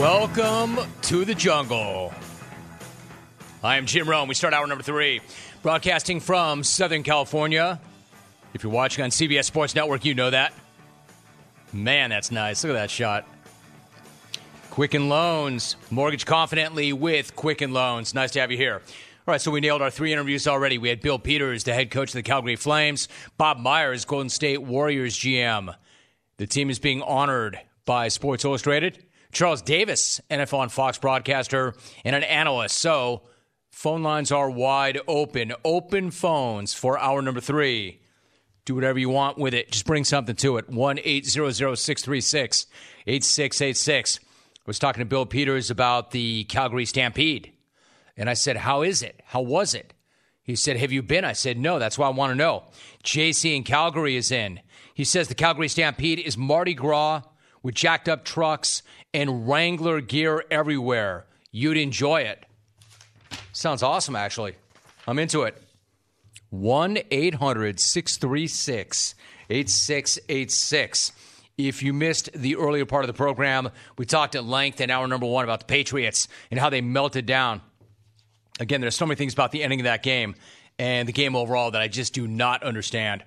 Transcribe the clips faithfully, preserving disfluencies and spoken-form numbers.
Welcome to the jungle. I am Jim Rome. We start hour number three, broadcasting from Southern California. If you're watching on C B S Sports Network, you know that. Man, that's nice. Look at that shot. Quicken Loans. Mortgage confidently with Quicken Loans. Nice to have you here. All right, so we nailed our three interviews already. We had Bill Peters, the head coach of the Calgary Flames. Bob Myers, Golden State Warriors G M. The team is being honored by Sports Illustrated. Charles Davis, N F L on Fox broadcaster, and an analyst. So phone lines are wide open. Open phones for hour number three. Do whatever you want with it. Just bring something to it. one eight hundred six three six eight six eight six. I was talking to Bill Peters about the Calgary Stampede. And I said, how is it? How was it? He said, have you been? I said, no, that's why I want to know. J C in Calgary is in. He says the Calgary Stampede is Mardi Gras with jacked up trucks and Wrangler gear everywhere. You'd enjoy it. Sounds awesome, actually. I'm into it. one eight hundred six three six eight six eight six. If you missed the earlier part of the program, we talked at length in hour number one about the Patriots and how they melted down. Again, there's so many things about the ending of that game and the game overall that I just do not understand.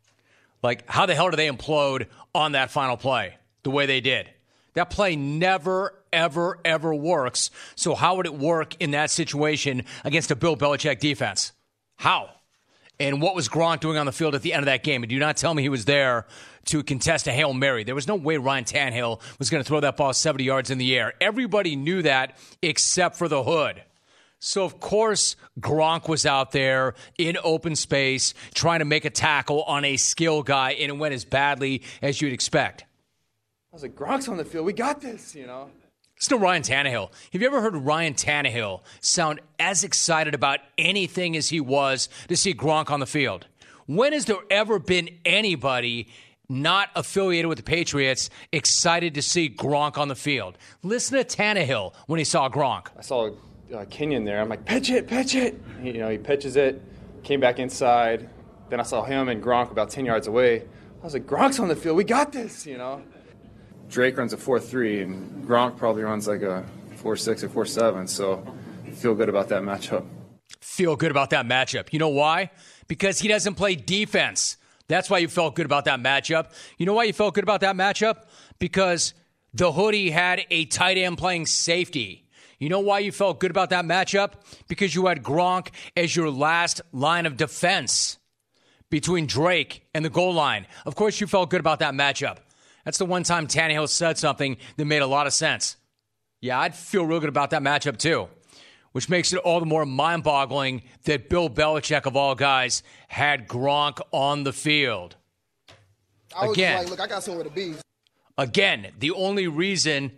Like, how the hell do they implode on that final play the way they did? That play never, ever, ever works. So how would it work in that situation against a Bill Belichick defense? How? And what was Gronk doing on the field at the end of that game? And do not tell me he was there to contest a Hail Mary. There was no way Ryan Tannehill was going to throw that ball seventy yards in the air. Everybody knew that except for the hood. So, of course, Gronk was out there in open space trying to make a tackle on a skill guy, and it went as badly as you'd expect. I was like, Gronk's on the field. We got this, you know. It's no Ryan Tannehill. Have you ever heard Ryan Tannehill sound as excited about anything as he was to see Gronk on the field? When has there ever been anybody not affiliated with the Patriots excited to see Gronk on the field? Listen to Tannehill when he saw Gronk. I saw uh, Kenyon there. I'm like, pitch it, pitch it. He, you know, he pitches it, came back inside. Then I saw him and Gronk about ten yards away. I was like, Gronk's on the field. We got this, you know. Drake runs a four three, and Gronk probably runs like a four six or four seven, so feel good about that matchup. Feel good about that matchup. You know why? Because he doesn't play defense. That's why you felt good about that matchup. You know why you felt good about that matchup? Because the hoodie had a tight end playing safety. You know why you felt good about that matchup? Because you had Gronk as your last line of defense between Drake and the goal line. Of course you felt good about that matchup. That's the one time Tannehill said something that made a lot of sense. Yeah, I'd feel real good about that matchup too, which makes it all the more mind-boggling that Bill Belichick, of all guys, had Gronk on the field. I was Again, just like, look, I got somewhere to be. Again, the only reason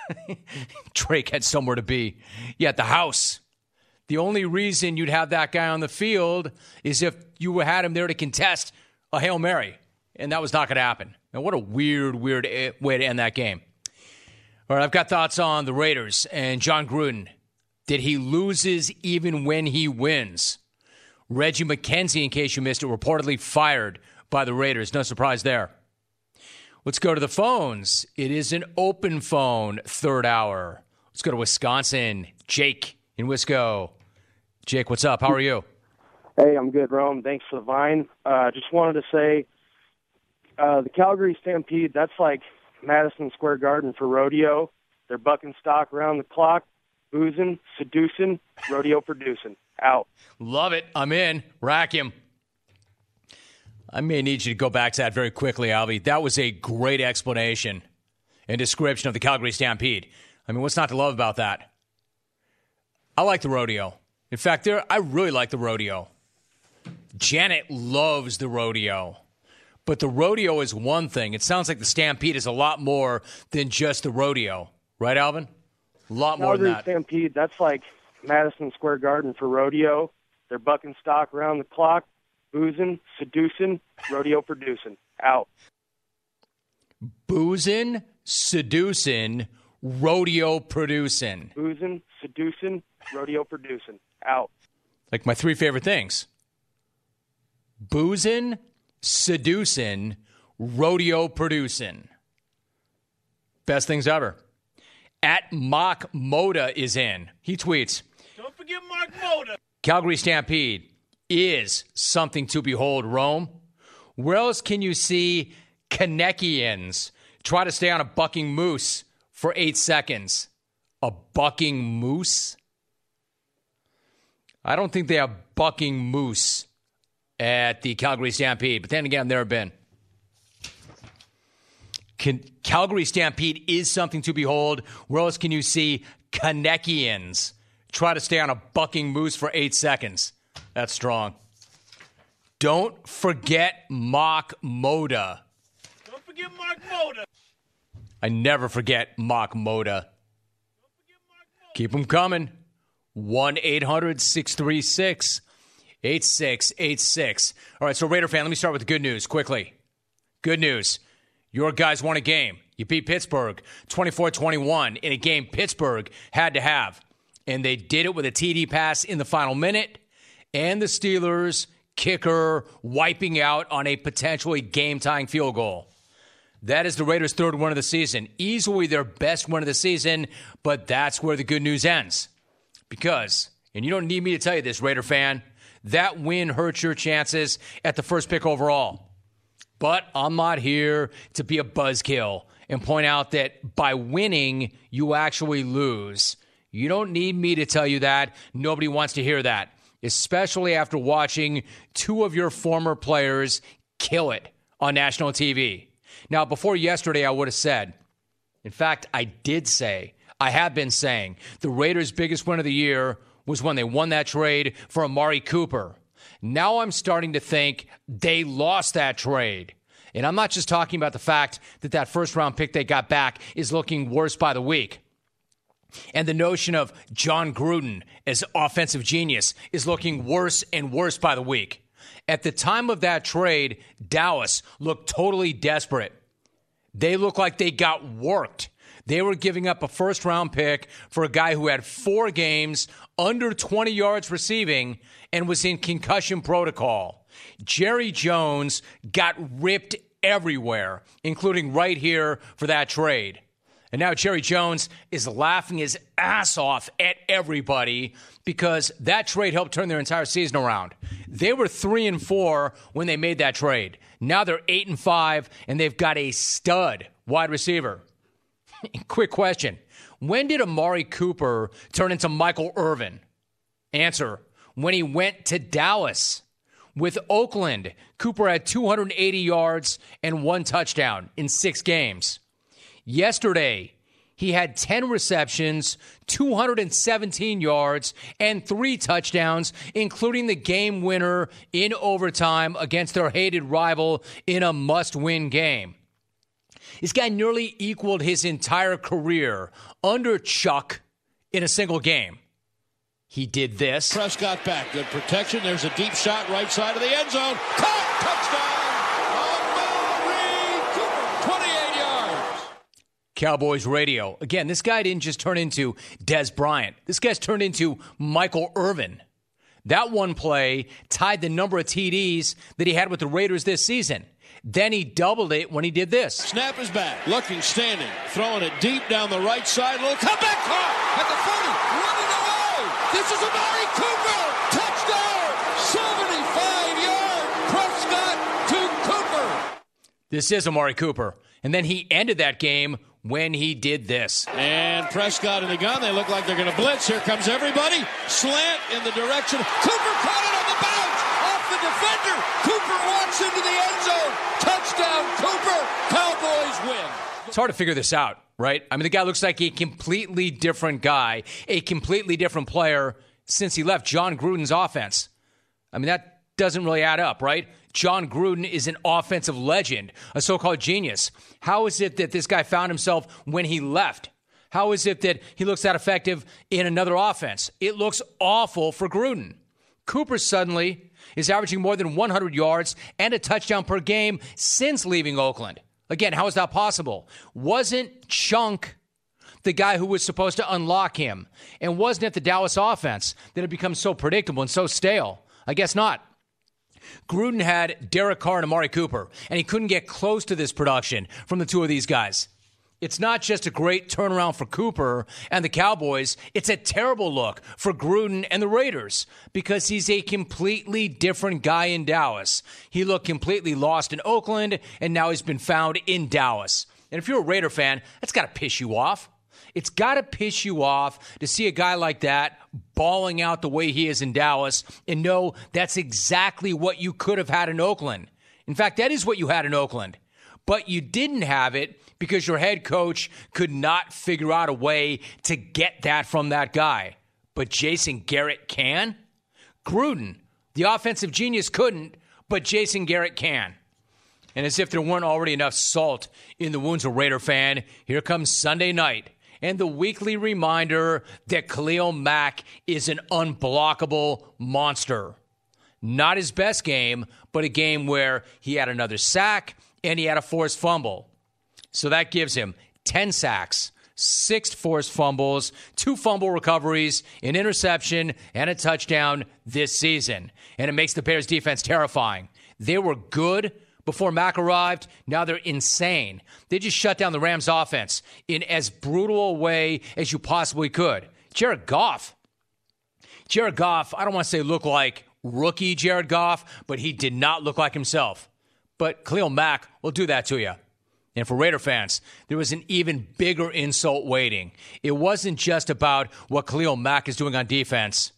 Drake had somewhere to be, yeah, at the house. The only reason you'd have that guy on the field is if you had him there to contest a Hail Mary, and that was not going to happen. And what a weird, weird way to end that game. All right, I've got thoughts on the Raiders and John Gruden. That he loses even when he wins. Reggie McKenzie, in case you missed it, reportedly fired by the Raiders. No surprise there. Let's go to the phones. It is an open phone third hour. Let's go to Wisconsin. Jake in Wisco. Jake, what's up? How are you? Hey, I'm good, Rome. Thanks for the vine. Uh, just wanted to say uh, the Calgary Stampede, that's like Madison Square Garden for rodeo. They're bucking stock around the clock. Boozing, seducing, rodeo producing. Out. Love it. I'm in. Rack him. I may need you to go back to that very quickly, Alvy. That was a great explanation and description of the Calgary Stampede. I mean, what's not to love about that? I like the rodeo. In fact, there, I really like the rodeo. Janet loves the rodeo. But the rodeo is one thing. It sounds like the Stampede is a lot more than just the rodeo. Right, Alvin? A lot more Calgary than that. Stampede, that's like Madison Square Garden for rodeo. They're bucking stock around the clock. Boozing, seducing, rodeo producing. Out. Boozing, seducing, rodeo producing. Boozing, seducing, rodeo producing. Out. Like my three favorite things. Boozing, seducing, rodeo producing. Best things ever. At Mock Moda is in. He tweets, Don't forget Mark Moda. Calgary Stampede is something to behold, Rome. Where else can you see Kaneckians try to stay on a bucking moose for eight seconds? A bucking moose? I don't think they have bucking moose at the Calgary Stampede, but then again, there have been. Can, Calgary Stampede is something to behold. Where else can you see Kaneckians try to stay on a bucking moose for eight seconds? That's strong. Don't forget Mock Moda. Don't forget Mark Moda. I never forget Mock Moda. Keep them coming. one eight hundred six three six eight six eight six. All right, so Raider fan, let me start with the good news quickly. Good news. Your guys won a game. You beat Pittsburgh twenty-four twenty-one in a game Pittsburgh had to have. And they did it with a T D pass in the final minute. And the Steelers kicker wiping out on a potentially game-tying field goal. That is the Raiders' third win of the season. Easily their best win of the season, but that's where the good news ends. Because, and you don't need me to tell you this, Raider fan, that win hurts your chances at the first pick overall. But I'm not here to be a buzzkill and point out that by winning, you actually lose. You don't need me to tell you that. Nobody wants to hear that, especially after watching two of your former players kill it on national T V. Now, before yesterday, I would have said, in fact, I did say, I have been saying, the Raiders' biggest win of the year was when they won that trade for Amari Cooper. Now I'm starting to think they lost that trade. And I'm not just talking about the fact that that first-round pick they got back is looking worse by the week. And the notion of John Gruden as offensive genius is looking worse and worse by the week. At the time of that trade, Dallas looked totally desperate. They looked like they got worked. They were giving up a first-round pick for a guy who had four games, under twenty yards receiving, and was in concussion protocol. Jerry Jones got ripped everywhere, including right here for that trade. And now Jerry Jones is laughing his ass off at everybody because that trade helped turn their entire season around. They were three and four when they made that trade. Now they're eight and five, and they've got a stud wide receiver. Quick question. When did Amari Cooper turn into Michael Irvin? Answer. When he went to Dallas. With Oakland, Cooper had two hundred eighty yards and one touchdown in six games. Yesterday, he had ten receptions, two hundred seventeen yards, and three touchdowns, including the game winner in overtime against their hated rival in a must-win game. This guy nearly equaled his entire career under Chuck in a single game. He did this. Prescott back. Good protection. There's a deep shot right side of the end zone. Caught! Touchdown! Amari Cooper. twenty-eight yards. Cowboys radio. Again, this guy didn't just turn into Dez Bryant. This guy's turned into Michael Irvin. That one play tied the number of T Ds that he had with the Raiders this season. Then he doubled it when he did this. Snap is back. Looking, standing. Throwing it deep down the right side. Little comeback caught at the forty. Running away. This is Amari Cooper. Touchdown. seventy-five yard. Prescott to Cooper. This is Amari Cooper. And then he ended that game when he did this. And Prescott in the gun. They look like they're going to blitz. Here comes everybody. Slant in the direction. Cooper caught it on the bounce. Off the defender. Cooper walks into the end zone. Touchdown, Cooper. Cowboys win. It's hard to figure this out, right? I mean, the guy looks like a completely different guy, a completely different player since he left John Gruden's offense. I mean, that doesn't really add up, right? John Gruden is an offensive legend, a so-called genius. How is it that this guy found himself when he left? How is it that he looks that effective in another offense? It looks awful for Gruden. Cooper suddenly is averaging more than one hundred yards and a touchdown per game since leaving Oakland. Again, how is that possible? Wasn't Chunk the guy who was supposed to unlock him? And wasn't it the Dallas offense that had become so predictable and so stale? I guess not. Gruden had Derek Carr and Amari Cooper, and he couldn't get close to this production from the two of these guys. It's not just a great turnaround for Cooper and the Cowboys. It's a terrible look for Gruden and the Raiders because he's a completely different guy in Dallas. He looked completely lost in Oakland, and now he's been found in Dallas. And if you're a Raider fan, that's got to piss you off. It's got to piss you off to see a guy like that balling out the way he is in Dallas and know that's exactly what you could have had in Oakland. In fact, that is what you had in Oakland. But you didn't have it because your head coach could not figure out a way to get that from that guy. But Jason Garrett can? Gruden, the offensive genius, couldn't, but Jason Garrett can. And as if there weren't already enough salt in the wounds of Raider fan, here comes Sunday night and the weekly reminder that Khalil Mack is an unblockable monster. Not his best game, but a game where he had another sack and he had a forced fumble. So that gives him ten sacks, six forced fumbles, two fumble recoveries, an interception, and a touchdown this season. And it makes the Bears defense terrifying. They were good before Mack arrived. Now they're insane. They just shut down the Rams offense in as brutal a way as you possibly could. Jared Goff. Jared Goff, I don't want to say look like rookie Jared Goff, but he did not look like himself. But Khalil Mack will do that to you. And for Raider fans, there was an even bigger insult waiting. It wasn't just about what Khalil Mack is doing on defense.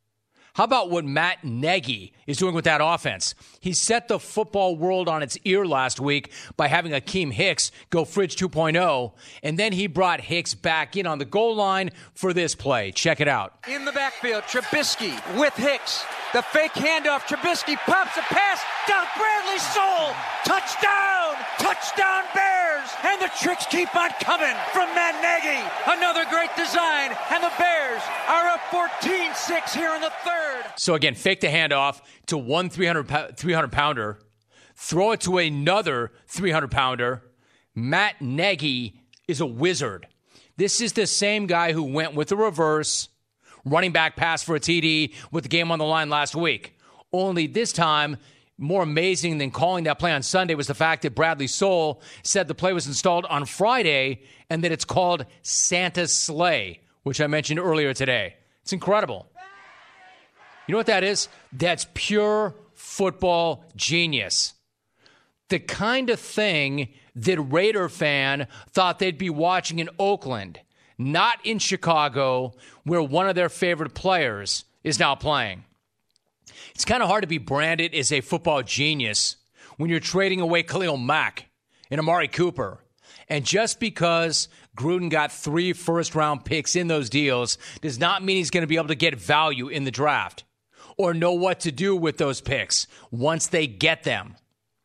How about what Matt Nagy is doing with that offense? He set the football world on its ear last week by having Akeem Hicks go Fridge two point oh, and then he brought Hicks back in on the goal line for this play. Check it out. In the backfield, Trubisky with Hicks. The fake handoff. Trubisky pops a pass down Bradley Soul. Touchdown! Touchdown Bears! And the tricks keep on coming from Matt Nagy. Another great design, and the Bears are up fourteen six here in the third. So again, fake the handoff to one three hundred pounder. Throw it to another three hundred pounder. Matt Nagy is a wizard. This is the same guy who went with the reverse running back pass for a T D with the game on the line last week. Only this time, more amazing than calling that play on Sunday was the fact that Bradley Soul said the play was installed on Friday and that it's called Santa's Sleigh, which I mentioned earlier today. It's incredible. You know what that is? That's pure football genius. The kind of thing that Raider fan thought they'd be watching in Oakland, not in Chicago, where one of their favorite players is now playing. It's kind of hard to be branded as a football genius when you're trading away Khalil Mack and Amari Cooper. And just because Gruden got three first-round picks in those deals does not mean he's going to be able to get value in the draft or know what to do with those picks once they get them.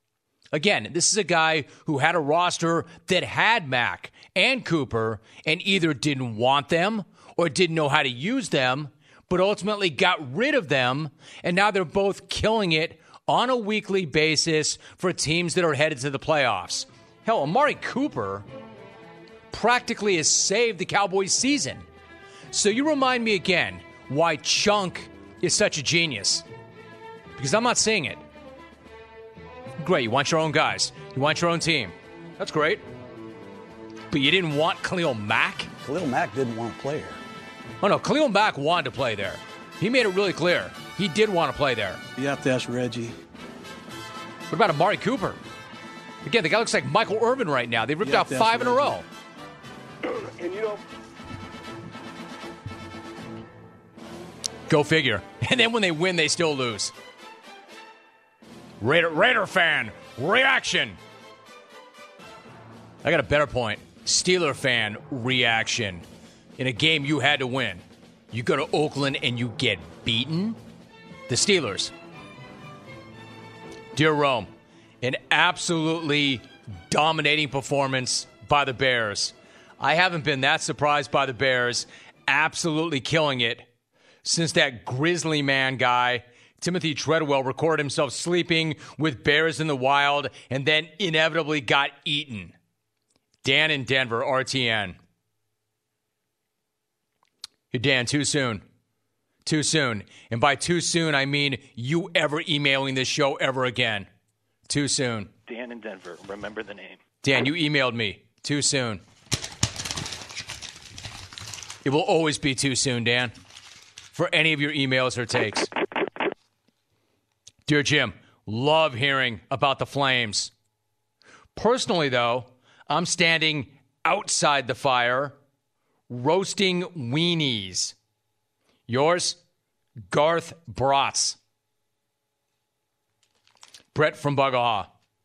Again, this is a guy who had a roster that had Mack and Cooper and either didn't want them or didn't know how to use them, but ultimately got rid of them, and now they're both killing it on a weekly basis for teams that are headed to the playoffs. Hell, Amari Cooper practically has saved the Cowboys' season. So you remind me again why Chunk is such a genius. Because I'm not seeing it. Great, you want your own guys. You want your own team. That's great. But you didn't want Khalil Mack? Khalil Mack didn't want to play here. Oh, no, Khalil Mack wanted to play there. He made it really clear. He did want to play there. You have to ask Reggie. What about Amari Cooper? Again, the guy looks like Michael Irvin right now. They ripped out five in a row. And you know, Go figure. And then when they win, they still lose. Raider, Raider fan reaction. I got a better point. Steeler fan reaction. In a game you had to win, you go to Oakland and you get beaten? The Steelers. Dear Rome, an absolutely dominating performance by the Bears. I haven't been that surprised by the Bears absolutely killing it since that Grizzly Man guy, Timothy Treadwell, recorded himself sleeping with bears in the wild and then inevitably got eaten. Dan in Denver, R T N. Hey, Dan, too soon. Too soon. And by too soon, I mean you ever emailing this show ever again. Too soon. Dan in Denver. Remember the name. Dan, you emailed me. Too soon. It will always be too soon, Dan, for any of your emails or takes. Dear Jim, love hearing about the Flames. Personally, though, I'm standing outside the fire, roasting weenies. Yours, Garth Brats. Brett from Bugaha.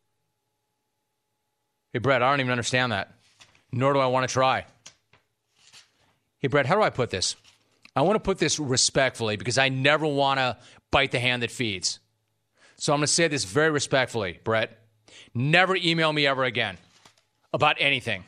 Hey, Brett, I don't even understand that. Nor do I want to try. Hey, Brett, how do I put this? I want to put this respectfully because I never want to bite the hand that feeds. So I'm going to say this very respectfully, Brett. Never email me ever again about anything.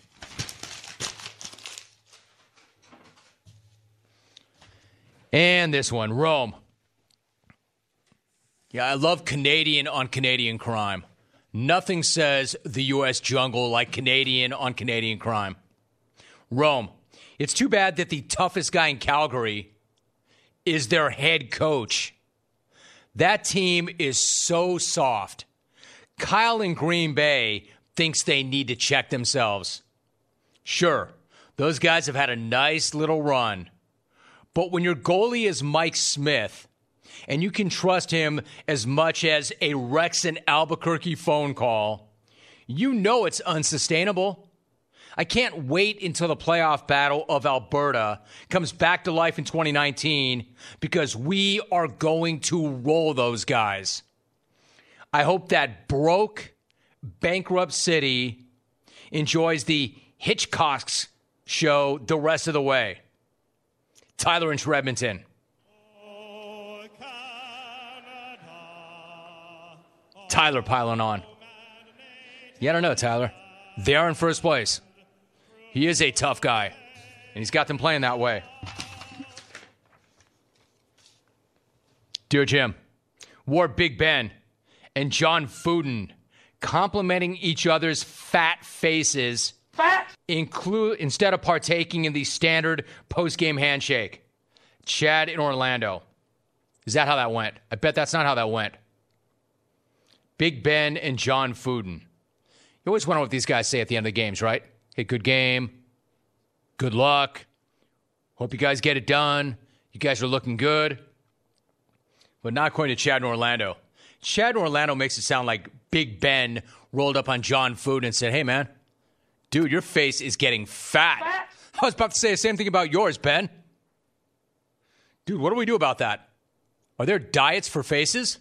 And this one, Rome. Yeah, I love Canadian on Canadian crime. Nothing says the U S jungle like Canadian on Canadian crime. Rome. It's too bad that the toughest guy in Calgary is their head coach. That team is so soft. Kyle in Green Bay thinks they need to check themselves. Sure, those guys have had a nice little run. But when your goalie is Mike Smith, and you can trust him as much as a Rex in Albuquerque phone call, you know it's unsustainable. I can't wait until the playoff battle of Alberta comes back to life in twenty nineteen because we are going to roll those guys. I hope that broke, bankrupt city enjoys the Hitchcock's show the rest of the way. Tyler in Edmonton. Tyler piling on. Yeah, I don't know, Tyler. They are in first place. He is a tough guy, and he's got them playing that way. Dear Jim, War Big Ben and John Fuden complimenting each other's fat faces fat. Include, instead of partaking in the standard post-game handshake. Chad in Orlando. Is that how that went? I bet that's not how that went. Big Ben and John Fuden. You always wonder what these guys say at the end of the games, right? Hey, good game. Good luck. Hope you guys get it done. You guys are looking good. But not according to Chad in Orlando. Chad in Orlando makes it sound like Big Ben rolled up on John Fuden and said, hey, man, dude, your face is getting fat. fat. I was about to say the same thing about yours, Ben. Dude, what do we do about that? Are there diets for faces?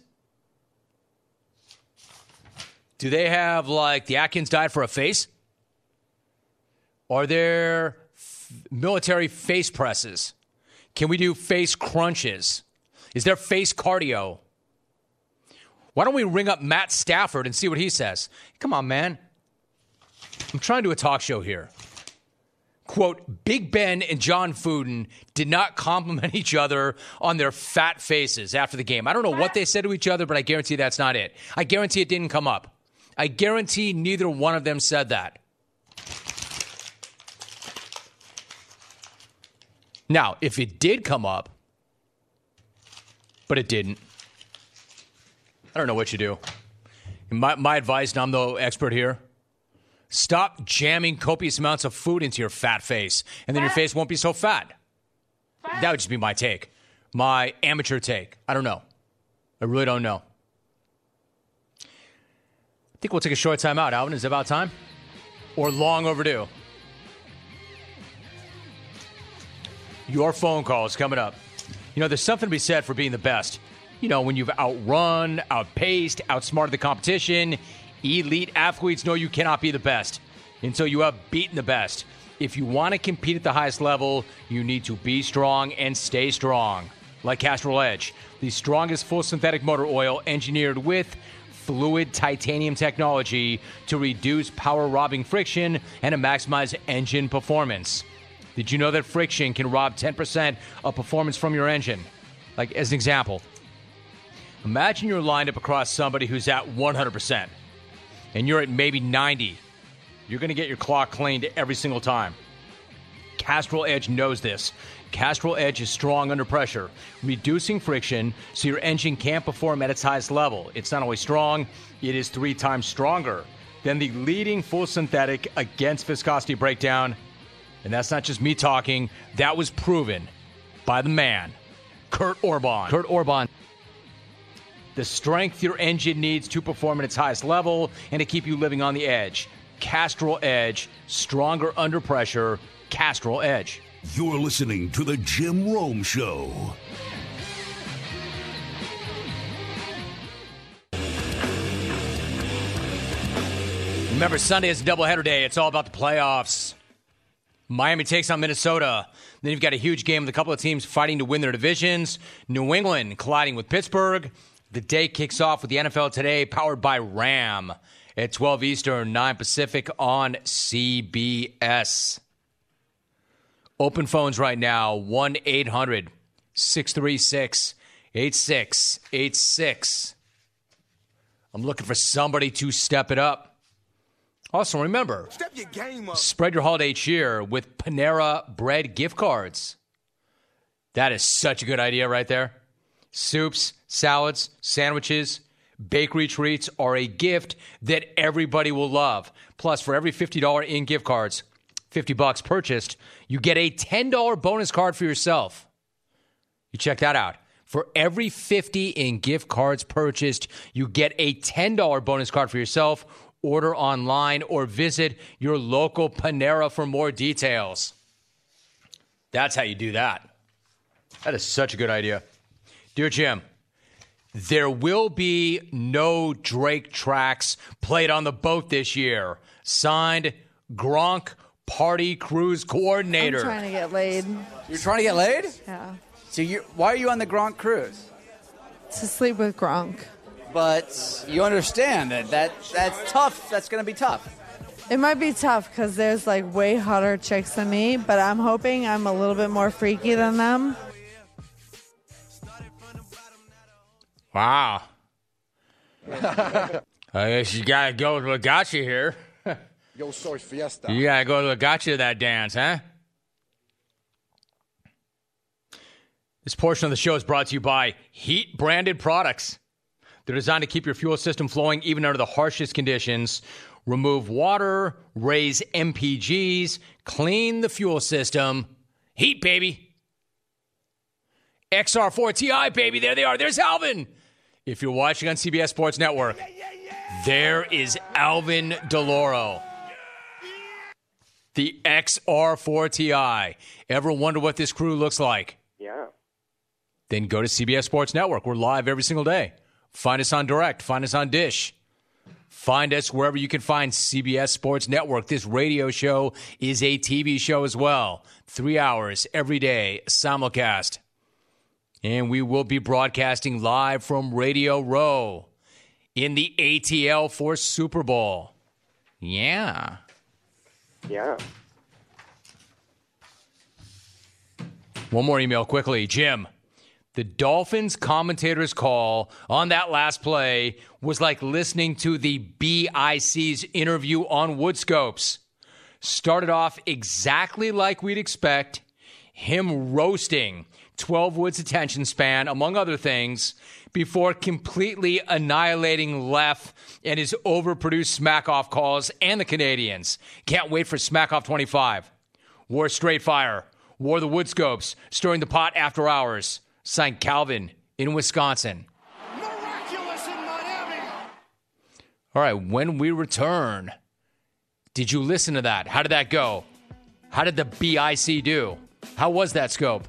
Do they have, like, the Atkins diet for a face? Are there f- military face presses? Can we do face crunches? Is there face cardio? Why don't we ring up Matt Stafford and see what he says? Come on, man. I'm trying to do a talk show here. Quote, Big Ben and John Fuden did not compliment each other on their fat faces after the game. I don't know what they said to each other, but I guarantee that's not it. I guarantee it didn't come up. I guarantee neither one of them said that. Now, if it did come up, but it didn't, I don't know what you do. My, my advice, and I'm the expert here, stop jamming copious amounts of food into your fat face, and then your face won't be so fat. That would just be my take. My amateur take. I don't know. I really don't know. I think we'll take a short time out. Alvin, is it about time? Or long overdue? Your phone call is coming up. You know, there's something to be said for being the best. You know, when you've outrun, outpaced, outsmarted the competition, elite athletes know you cannot be the best until you have beaten the best. If you want to compete at the highest level, you need to be strong and stay strong. Like Castrol Edge, the strongest full synthetic motor oil engineered with fluid titanium technology to reduce power robbing friction and to maximize engine performance. Did you know that friction can rob ten percent of performance from your engine? Like, as an example, imagine you're lined up across somebody who's at one hundred percent and you're at maybe ninety. You're going to get your clock cleaned every single time. Castrol Edge knows this. Castrol Edge is strong under pressure, reducing friction so your engine can't perform at its highest level. It's not only strong, it is three times stronger than the leading full synthetic against viscosity breakdown And that's not just me talking. That was proven by the man, Kurt Orban. Kurt Orban. The strength your engine needs to perform at its highest level and to keep you living on the edge. Castrol Edge, stronger under pressure. Castrol Edge. You're listening to The Jim Rome Show. Remember, Sunday is a doubleheader day. It's all about the playoffs. Miami takes on Minnesota. Then you've got a huge game with a couple of teams fighting to win their divisions. New England colliding with Pittsburgh. The day kicks off with the N F L Today, powered by Ram, at twelve Eastern, nine Pacific on C B S. Open phones right now, one eight hundred six three six eight six eight six. I'm looking for somebody to step it up. Also, remember, Step your game up. spread your holiday cheer with Panera Bread gift cards. That is such a good idea right there. Soups, salads, sandwiches, bakery treats are a gift that everybody will love. Plus, for every fifty dollars in gift cards, fifty bucks purchased, you get a ten dollars bonus card for yourself. You check that out. For every fifty in gift cards purchased, you get a ten dollars bonus card for yourself. Order online or visit your local Panera for more details. That's how you do that. That is such a good idea. Dear Jim, there will be no Drake tracks played on the boat this year. Signed, Gronk, Party Cruise Coordinator. I'm trying to get laid. You're trying to get laid? Yeah. So you, why are you on the Gronk cruise? To sleep with Gronk. But you understand that, that that's tough. That's going to be tough. It might be tough because there's like way hotter chicks than me, but I'm hoping I'm a little bit more freaky than them. Wow. I guess you got to go with what got you here. Yo soy fiesta. You got to go with what got you to that dance, huh? This portion of the show is brought to you by Heat Branded Products. They're designed to keep your fuel system flowing even under the harshest conditions. Remove water, raise M P Gs, clean the fuel system. Heat, baby. X R four T I, baby. There they are. There's Alvin. If you're watching on C B S Sports Network, there is Alvin DeLauro. The X R four T I. Ever wonder what this crew looks like? Yeah. Then go to C B S Sports Network. We're live every single day. Find us on Direct. Find us on Dish. Find us wherever you can find C B S Sports Network. This radio show is a T V show as well. Three hours every day, simulcast. And we will be broadcasting live from Radio Row in the A T L for Super Bowl. Yeah. Yeah. One more email quickly. Jim. The Dolphins commentator's call on that last play was like listening to the B I C's interview on Woodscopes. Started off exactly like we'd expect, him roasting twelve Woods' attention span, among other things, before completely annihilating Leff and his overproduced smack-off calls and the Canadians. Can't wait for Smack-Off twenty-five. Wore straight fire. Wore the Woodscopes, stirring the pot after hours. Signed Calvin in Wisconsin. Miraculous in Miami. All right, when we return, did you listen to that? How did that go? How did the B I C do? How was that scope?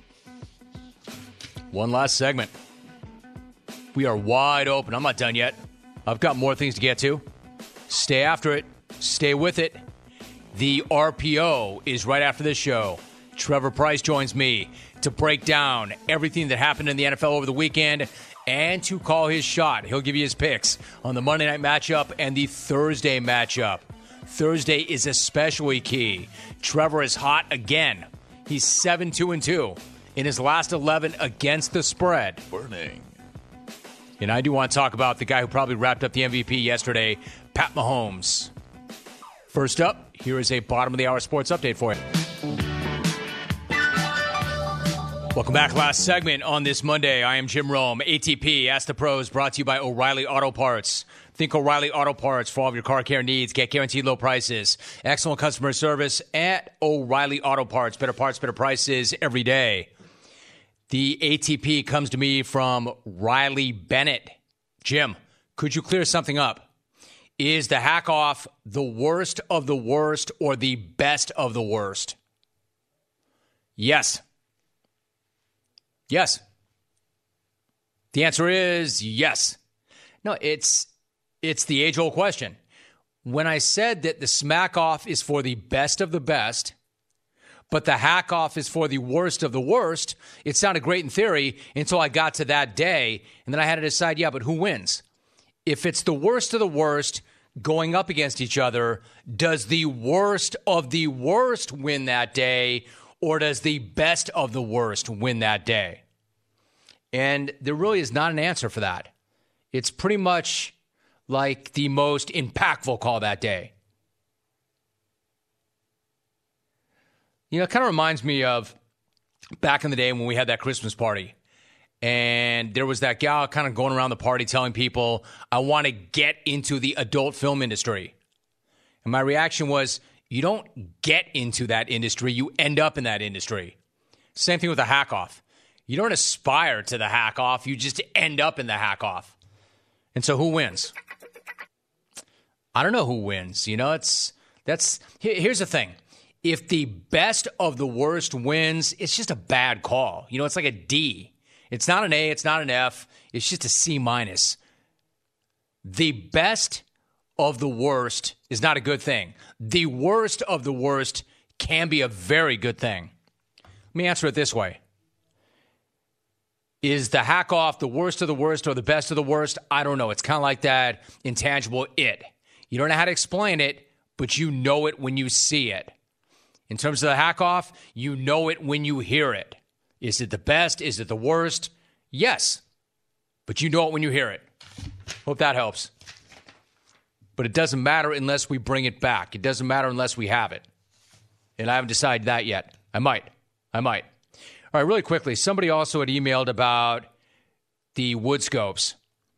One last segment. We are wide open. I'm not done yet. I've got more things to get to. Stay after it. Stay with it. The R P O is right after this show. Trevor Price joins me to break down everything that happened in the N F L over the weekend and to call his shot. He'll give you his picks on the Monday night matchup and the Thursday matchup. Thursday is especially key. Trevor is hot again. He's seven two and two in his last eleven against the spread. Burning. And I do want to talk about the guy who probably wrapped up the M V P yesterday, Pat Mahomes. First up, here is a bottom of the hour sports update for you. Welcome back. Last segment on this Monday. I am Jim Rome. A T P, Ask the Pros, brought to you by O'Reilly Auto Parts. Think O'Reilly Auto Parts for all of your car care needs. Get guaranteed low prices. Excellent customer service at O'Reilly Auto Parts. Better parts, better prices every day. The A T P comes to me from Riley Bennett. Jim, could you clear something up? Is the hack off the worst of the worst or the best of the worst? Yes. Yes. The answer is yes. No, it's it's the age-old question. When I said that the smack off is for the best of the best, but the hack off is for the worst of the worst, it sounded great in theory until I got to that day, and then I had to decide, yeah, but who wins? If it's the worst of the worst going up against each other, does the worst of the worst win that day, or does the best of the worst win that day? And there really is not an answer for that. It's pretty much like the most impactful call that day. You know, it kind of reminds me of back in the day when we had that Christmas party. And there was that gal kind of going around the party telling people, I want to get into the adult film industry. And my reaction was, you don't get into that industry, you end up in that industry. Same thing with the hack off. You don't aspire to the hack off, you just end up in the hack off. And so who wins? I don't know who wins. You know, it's that's here's the thing. If the best of the worst wins, it's just a bad call. You know, it's like a D. It's not an A, it's not an F, it's just a C minus. The best of the worst is not a good thing. The worst of the worst can be a very good thing. Let me answer it this way. Is the hack off the worst of the worst or the best of the worst? I don't know. It's kind of like that intangible it. You don't know how to explain it, but you know it when you see it. In terms of the hack off, you know it when you hear it. Is it the best? Is it the worst? Yes. But you know it when you hear it. Hope that helps. But it doesn't matter unless we bring it back. It doesn't matter unless we have it. And I haven't decided that yet. I might. I might. All right, really quickly, somebody also had emailed about the wood scopes.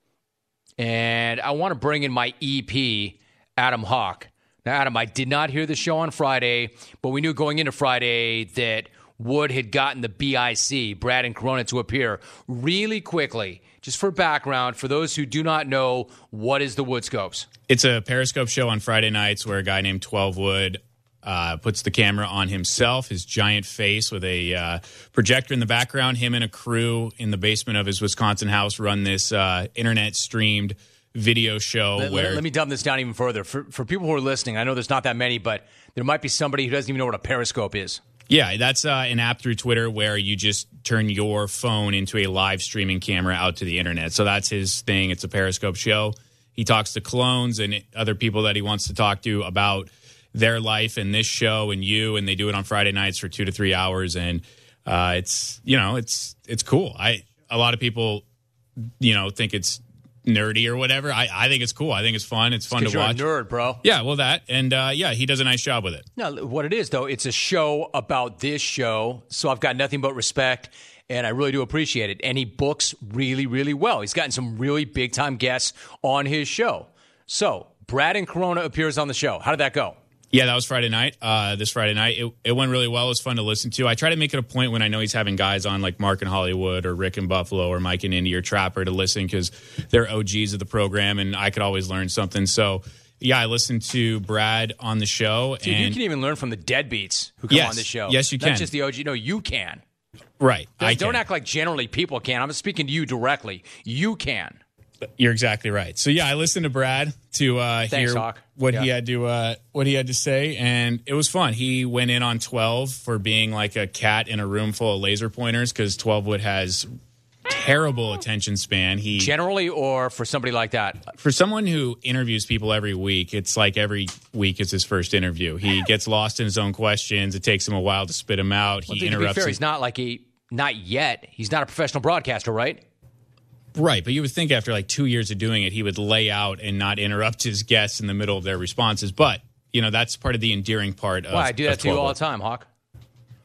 And I want to bring in my E P, Adam Hawk. Now, Adam, I did not hear the show on Friday, but we knew going into Friday that Wood had gotten the B I C, Brad and Corona, to appear. Really quickly, just for background, for those who do not know, what is the Wood Scopes? It's a Periscope show on Friday nights where a guy named twelve Wood uh, puts the camera on himself, his giant face with a uh, projector in the background. Him and a crew in the basement of his Wisconsin house run this uh, internet-streamed video show. Let, where let, let me dumb this down even further. For, for people who are listening, I know there's not that many, but there might be somebody who doesn't even know what a Periscope is. Yeah, that's uh, an app through Twitter where you just turn your phone into a live streaming camera out to the internet. So that's his thing. It's a Periscope show. He talks to clones and other people that he wants to talk to about their life and this show and you, and they do it on Friday nights for two to three hours. And uh, it's, you know, it's it's cool. I a lot of people, you know, think it's nerdy or whatever. I, I think it's cool. I think it's fun. It's fun to you're watch. You're a nerd, bro. Yeah, well, that. And, uh, yeah, he does a nice job with it. No, what it is, though, it's a show about this show, so I've got nothing but respect, and I really do appreciate it. And he books really, really well. He's gotten some really big-time guests on his show. So, Brad and Corona appears on the show. How did that go? Yeah, that was Friday night, uh, this Friday night. It, it went really well. It was fun to listen to. I try to make it a point when I know he's having guys on like Mark in Hollywood or Rick in Buffalo or Mike in Indy or Trapper to listen because they're O Gs of the program and I could always learn something. So, yeah, I listened to Brad on the show. Dude, and you can even learn from the deadbeats who come yes, on the show. Yes, you can. Not just the O G. No, you can. Right. I I don't can. act like generally people can. I'm speaking to you directly. You can. You're exactly right. So yeah, I listened to Brad to uh, Thanks, hear Hawk. what yeah. he had to uh, what he had to say, and it was fun. He went in on twelve for being like a cat in a room full of laser pointers because twelve Wood has terrible attention span. He generally, or for somebody like that, for someone who interviews people every week, it's like every week is his first interview. He gets lost in his own questions. It takes him a while to spit them out. Well, he to interrupts. be fair, his- he's not like a not yet. He's not a professional broadcaster, right? Right, but you would think after like two years of doing it, he would lay out and not interrupt his guests in the middle of their responses. But, you know, that's part of the endearing part of Why, I do that of to you all twelve the time, Hawk.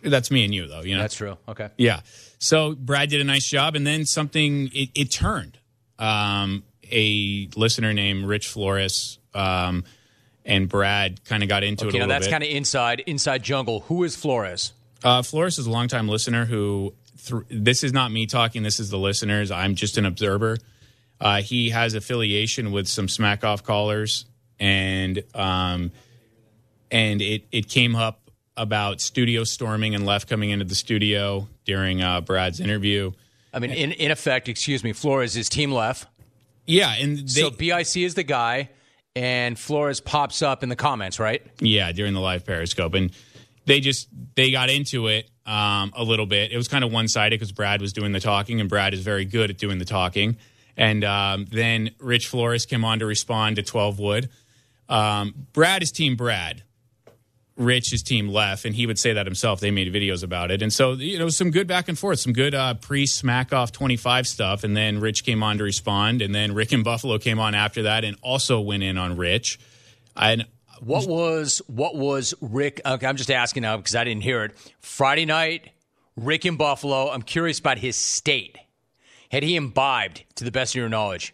That's me and you, though. You know, that's true. Okay. Yeah. So Brad did a nice job, and then something it, it turned. Um, a listener named Rich Flores um, and Brad kind of got into okay, it a now little that's bit. kind of inside inside jungle. Who is Flores? Uh, Flores is a longtime listener who. Th- this is not me talking. This is the listeners. I'm just an observer. Uh, he has affiliation with some Smack Off callers, and um, and it it came up about studio storming and Left coming into the studio during uh, Brad's interview. I mean, in, in effect, excuse me, Flores is Team Left. Yeah, and they, so B I C is the guy, and Flores pops up in the comments, right? Yeah, during the live Periscope, and they just they got into it um, a little bit. It was kind of one sided because Brad was doing the talking, and Brad is very good at doing the talking. And um, then Rich Flores came on to respond to twelve Wood. Um, Brad is Team Brad. Rich is Team Left, and he would say that himself. They made videos about it. And so, you know, some good back and forth, some good uh, pre-Smack Off twenty-five stuff. And then Rich came on to respond. And then Rick and Buffalo came on after that and also went in on Rich. And what was what was Rick? Okay, I'm just asking now because I didn't hear it. Friday night, Rick in Buffalo. I'm curious about his state. Had he imbibed, to the best of your knowledge?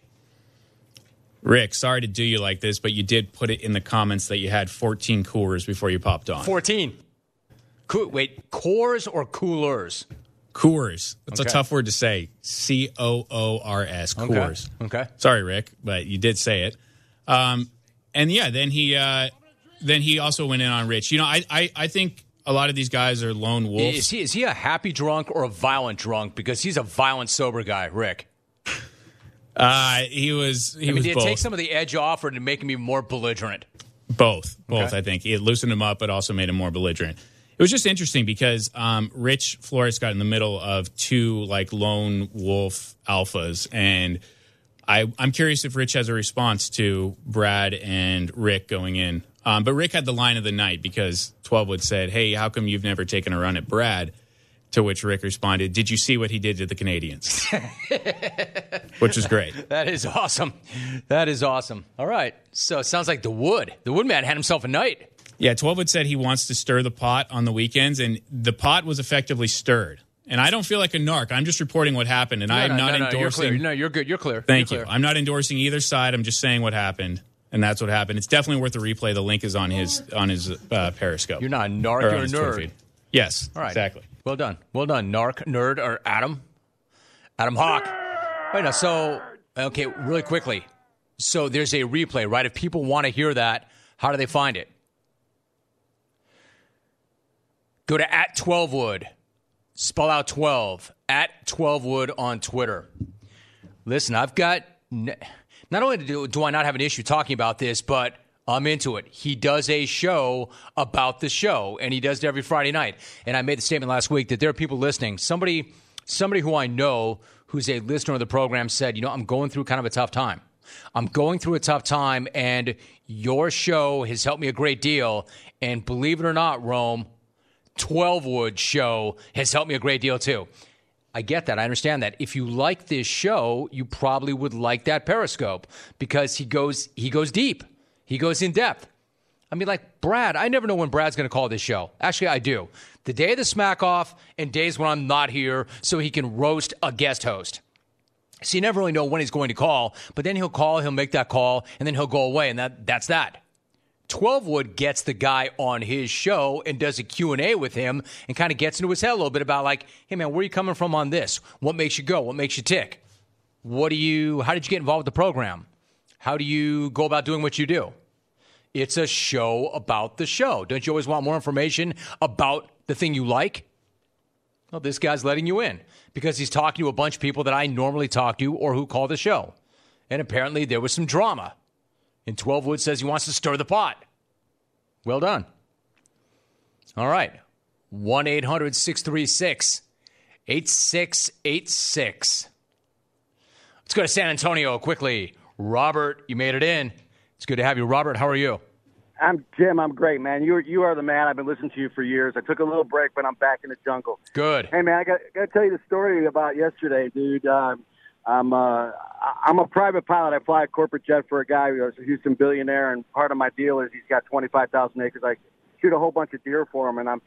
Rick, sorry to do you like this, but you did put it in the comments that you had fourteen Coors before you popped on. fourteen. Co- wait, Coors or Coolers? Coors. That's okay. a tough word to say. C O O R S. Coors. Okay. okay. Sorry, Rick, but you did say it. Um, and yeah, then he uh, then he also went in on Rich. You know, I, I I think a lot of these guys are lone wolves. Is he is he a happy drunk or a violent drunk? Because he's a violent sober guy, Rick. Uh, he was. He I mean, was did it both. take some of the edge off, or did it make him even more belligerent? Both, both. Okay. I think it loosened him up, but also made him more belligerent. It was just interesting because um, Rich Flores got in the middle of two like lone wolf alphas, and I, I'm curious if Rich has a response to Brad and Rick going in. Um, but Rick had the line of the night because twelve Wood said, "Hey, how come you've never taken a run at Brad?" To which Rick responded, "Did you see what he did to the Canadians?" Which is great. That is awesome. That is awesome. All right. So it sounds like the Wood. The Woodman had himself a night. Yeah, twelve Wood said he wants to stir the pot on the weekends, and the pot was effectively stirred. And I don't feel like a narc. I'm just reporting what happened, and no, I am no, not no, no, endorsing. You're clear. No, you're good. You're clear. Thank you're you. Clear. I'm not endorsing either side. I'm just saying what happened, and that's what happened. It's definitely worth a replay. The link is on his on his uh, Periscope. You're not a narc. Or You're a on his Twitter nerd. feed. Yes. All right. Exactly. Well done. Well done, narc, nerd, or Adam. Adam Hawk. Wait, now, so, okay, really quickly. So there's a replay, right? If people want to hear that, how do they find it? Go to at twelve Wood. Spell out twelve. At twelve Wood on Twitter. Listen, I've got, not only do, do I not have an issue talking about this, but I'm into it. He does a show about the show, and he does it every Friday night. And I made the statement last week that there are people listening. Somebody somebody who I know who's a listener of the program said, you know, I'm going through kind of a tough time. I'm going through a tough time, and your show has helped me a great deal. And believe it or not, Rome, twelve Wood show has helped me a great deal too. I get that. I understand that. If you like this show, you probably would like that Periscope because he goes he goes deep. He goes in depth. I mean, like, Brad, I never know when Brad's going to call this show. Actually, I do. The day of the Smack Off and days when I'm not here so he can roast a guest host. So you never really know when he's going to call, but then he'll call, he'll make that call, and then he'll go away, and that that's that. twelve Wood gets the guy on his show and does a Q and A with him and kind of gets into his head a little bit about, like, hey, man, where are you coming from on this? What makes you go? What makes you tick? What do you? How did you get involved with the program? How do you go about doing what you do? It's a show about the show. Don't you always want more information about the thing you like? Well, this guy's letting you in because he's talking to a bunch of people that I normally talk to or who call the show. And apparently there was some drama. And twelve Wood says he wants to stir the pot. Well done. All right. one eight hundred six three six eight six eight six. Let's go to San Antonio quickly. Robert, you made it in. It's good to have you. Robert, how are you? I'm Jim. I'm great, man. You are, you are the man. I've been listening to you for years. I took a little break, but I'm back in the jungle. Good. Hey, man, I got, got to tell you the story about yesterday, dude. Um, I'm uh, I'm a private pilot. I fly a corporate jet for a guy who's a Houston billionaire, and part of my deal is he's got twenty-five thousand acres. I shoot a whole bunch of deer for him, and I'm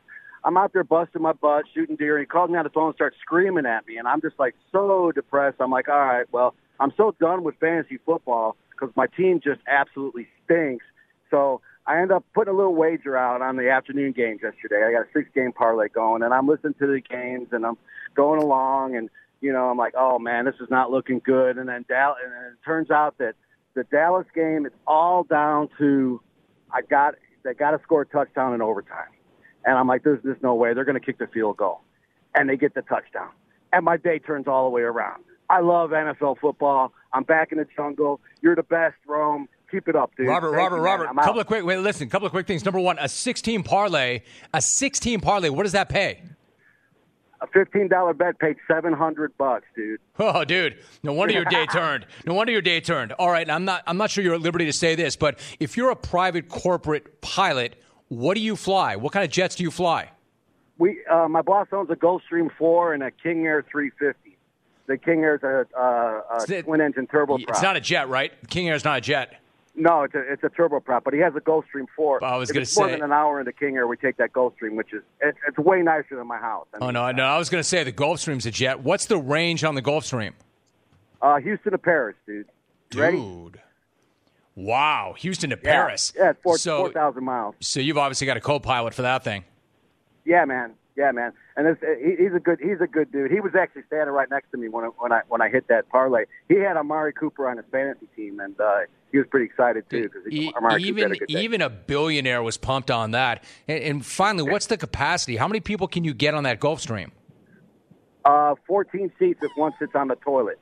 I'm out there busting my butt, shooting deer, and he calls me on the phone and starts screaming at me. And I'm just like so depressed. I'm like, all right, well, I'm so done with fantasy football because my team just absolutely stinks. So I end up putting a little wager out on the afternoon games yesterday. I got a six-game parlay going, and I'm listening to the games, and I'm going along, and, you know, I'm like, oh, man, this is not looking good. And then Dal- and it turns out that the Dallas game is all down to I got they got to score a touchdown in overtime. And I'm like, there's, there's no way. They're going to kick the field goal. And they get the touchdown. And my day turns all the way around. I love N F L football. I'm back in the jungle. You're the best, Rome. Keep it up, dude. Robert, Thank Robert, you, Robert, man. a couple of quick, wait, listen, couple of quick things. Number one, a sixteen parlay, a sixteen parlay, what does that pay? A fifteen dollar bet paid seven hundred bucks, dude. Oh, dude, no wonder your day turned. No wonder your day turned. All right, I'm not, I'm not sure you're at liberty to say this, but if you're a private corporate pilot, what do you fly? What kind of jets do you fly? We, uh, my boss owns a Gulfstream four and a King Air three fifty. The King Air's a, a, a twin-engine turboprop. It's not a jet, right? King Air's not a jet. No, it's a, it's a turboprop, but he has a Gulfstream four. I was If going to it's say. more than an hour in the King Air, we take that Gulfstream, which is it's, it's way nicer than my house. I Oh, mean, no, no, I was going to say the Gulfstream's a jet. What's the range on the Gulfstream? Uh, Houston to Paris, dude. You ready? Dude. Wow, Houston to Yeah. Paris. Yeah, it's four So- four thousand miles. So you've obviously got a co-pilot for that thing. Yeah, man. Yeah, man. And it's, he, he's a good he's a good dude. He was actually standing right next to me when I, when I when I hit that parlay. He had Amari Cooper on his fantasy team, and uh, he was pretty excited too because E- Amari Cooper even had a good day. even a billionaire was pumped on that. And, and finally, what's the capacity? How many people can you get on that Gulfstream? Uh, fourteen seats if one sits on the toilet.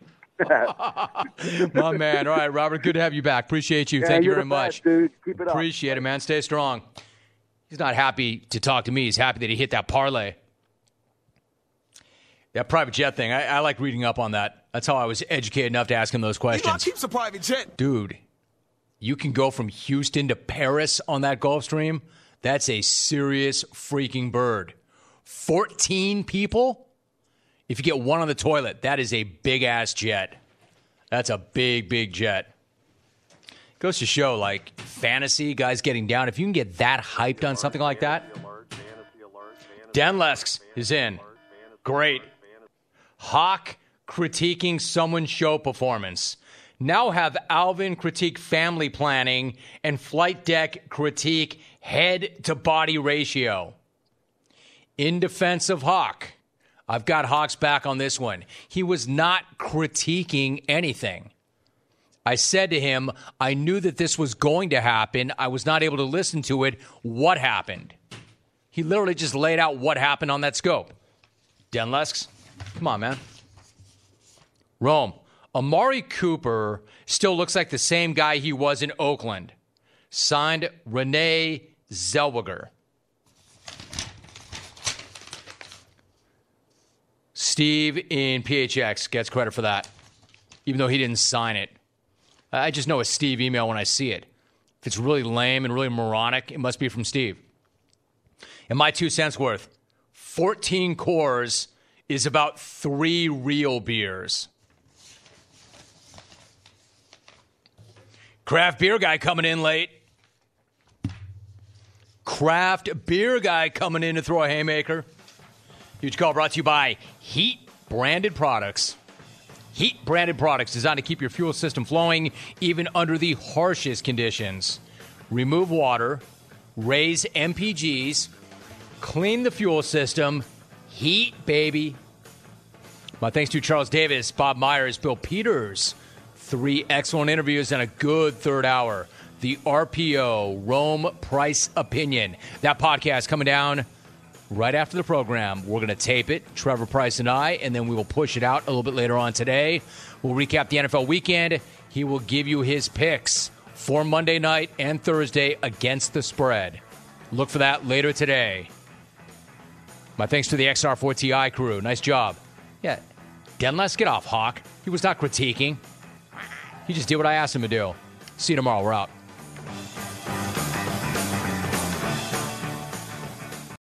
My man. All right, Robert, good to have you back. Appreciate you. Yeah, Thank you you're very the much. best, dude. Keep it up. Appreciate it, man. Stay strong. He's not happy to talk to me. He's happy that he hit that parlay. That private jet thing, I, I like reading up on that. That's how I was educated enough to ask him those questions. keeps a private jet. Dude, you can go from Houston to Paris on that Gulfstream. That's a serious freaking bird. fourteen people? If you get one on the toilet, that is a big-ass jet. That's a big, big jet. Goes to show, like, fantasy, guys getting down. If you can get that hyped on something like that. Dan Lesks is in. Great. Hawk critiquing someone's show performance. Now have Alvin critique family planning and Flight Deck critique head-to-body ratio. In defense of Hawk, I've got Hawk's back on this one. He was not critiquing anything. I said to him, I knew that this was going to happen. I was not able to listen to it. What happened? He literally just laid out what happened on that scope. Dan Lesks, come on, man. Rome, Amari Cooper still looks like the same guy he was in Oakland. Signed, Renee Zellweger. Steve in P H X gets credit for that, even though he didn't sign it. I just know a Steve email when I see it. If it's really lame and really moronic, it must be from Steve. And my two cents worth, fourteen Coors is about three real beers. Craft beer guy coming in late. Craft beer guy coming in to throw a haymaker. Huge call brought to you by Heat Branded Products. Heat Branded Products designed to keep your fuel system flowing even under the harshest conditions. Remove water, raise M P Gs, clean the fuel system, heat, baby. My thanks to Charles Davis, Bob Myers, Bill Peters. Three excellent interviews and a good third hour. The R P O, Rome Price Opinion. That podcast coming down right after the program. We're going to tape it, Trevor Price and I, and then we will push it out a little bit later on today. We'll recap the N F L weekend. He will give you his picks for Monday night and Thursday against the spread. Look for that later today. My thanks to the X R four T I crew. Nice job. Yeah, Dan, let's get off, Hawk. He was not critiquing. He just did what I asked him to do. See you tomorrow. We're out.